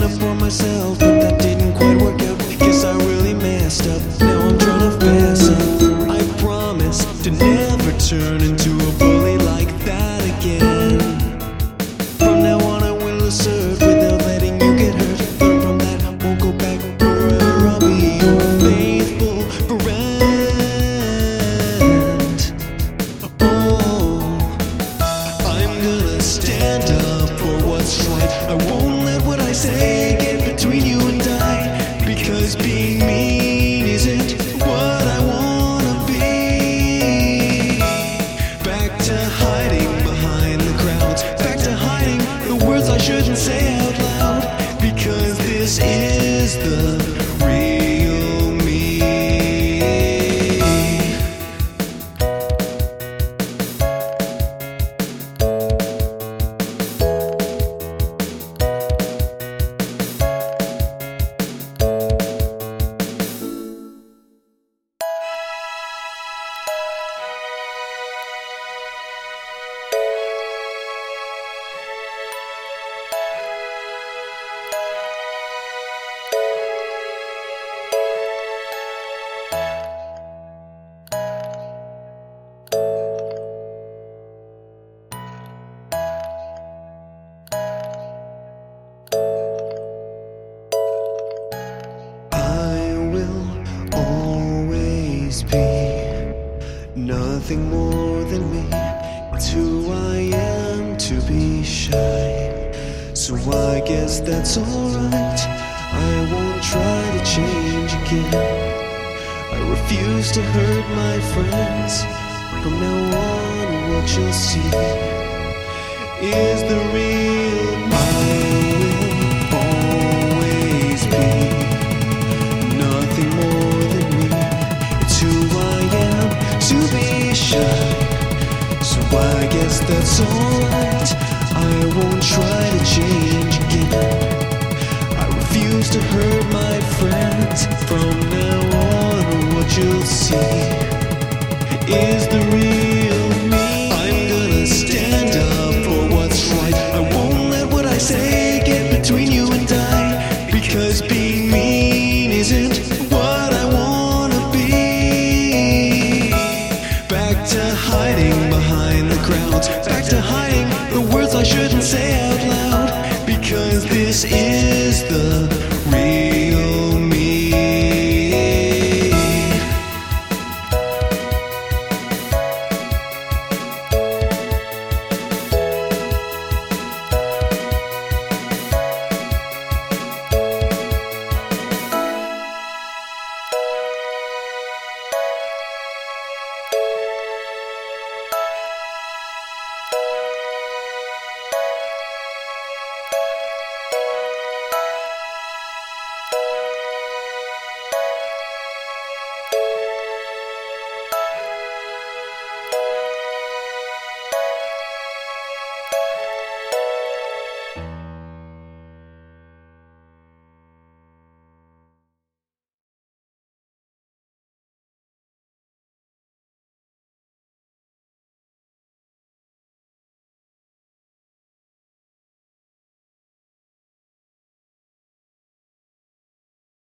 up for myself, but that didn't quite work out. Guess I really messed up. Now I'm trying to fess up. I promise to never turn into a bully like that again. From now on I will assert without letting you get hurt. Learn from that, won't go back forever. I'll be your faithful friend. Oh, I'm gonna stand up for what's right. I won't let what I say get between you and I, because being mean isn't what I wanna be. Back to hiding behind the crowds, back to hiding the words I shouldn't say out loud, because this is the real me. Be nothing more than me. It's who I am to be shy. So I guess that's alright. I won't try to change again. I refuse to hurt my friends. From now on, what you'll see is the real me. I will always be nothing more than me. Who I am to be shy. So I guess that's alright. I won't try to change again. I refuse to hurt my friends. From now on, what you'll see is the real me. I'm gonna stand up for what's right. I won't let what I say get between you and I, because being mean isn't what I wanna be. Back to hiding behind the crowds, back to hiding the words I shouldn't say out loud, because this is the